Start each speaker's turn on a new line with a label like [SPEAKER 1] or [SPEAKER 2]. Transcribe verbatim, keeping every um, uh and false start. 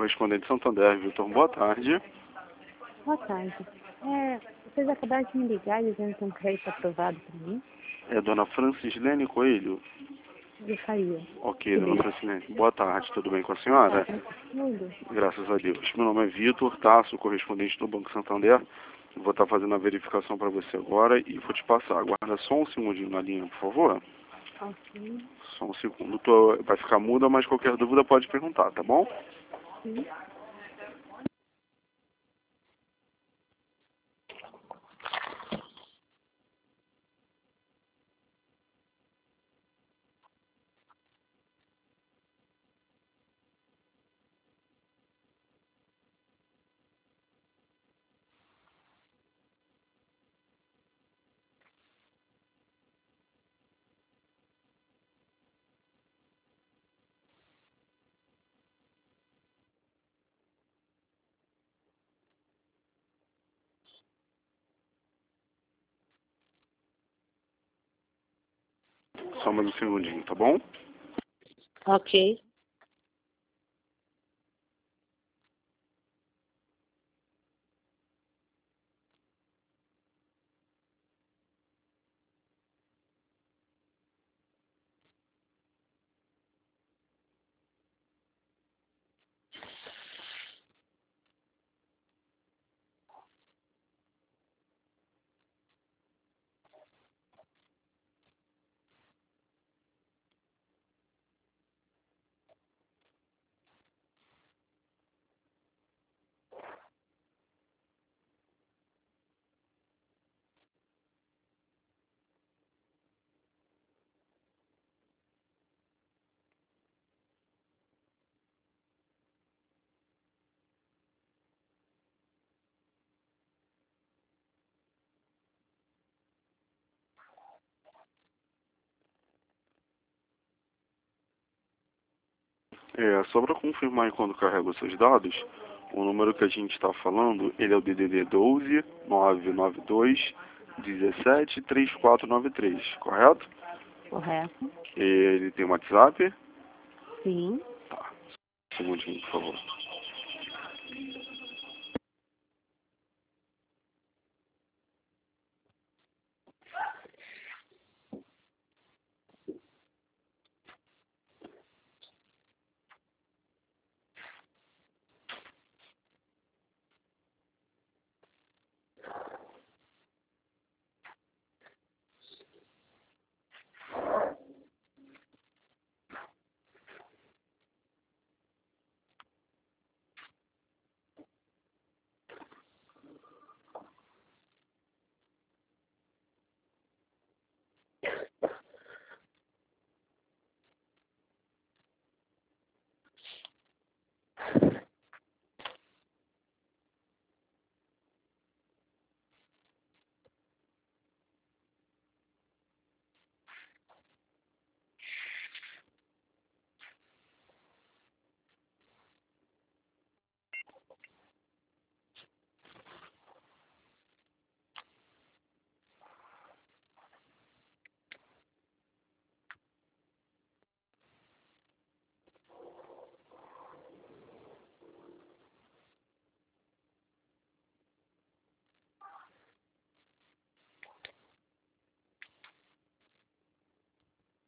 [SPEAKER 1] correspondente Santander, Vitor. Boa tarde.
[SPEAKER 2] Boa tarde. É, vocês acabaram de me ligar dizendo que um crédito aprovado para mim?
[SPEAKER 1] É dona Francislene Coelho?
[SPEAKER 2] Eu faria.
[SPEAKER 1] Ok, dona Francislene. Boa tarde, tudo bem com a senhora?
[SPEAKER 2] Tudo.
[SPEAKER 1] Graças a Deus. Meu nome é Vitor, tá? Sou correspondente do Banco Santander. Vou estar fazendo a verificação para você agora e vou te passar. Aguarda só um segundinho na linha, por favor.
[SPEAKER 2] Ok.
[SPEAKER 1] Só um segundo. Tô... Vai ficar muda, mas qualquer dúvida pode perguntar, tá bom?
[SPEAKER 2] Sim.
[SPEAKER 1] Só mais um segundinho, tá bom?
[SPEAKER 2] Ok.
[SPEAKER 1] É, só para confirmar aí quando carrega os seus dados, o número que a gente está falando, ele é o D D D doze, nove nove dois, dezessete, trinta e quatro noventa e três, correto?
[SPEAKER 2] Correto.
[SPEAKER 1] Ele tem WhatsApp?
[SPEAKER 2] Sim.
[SPEAKER 1] Tá. Um segundinho, por favor.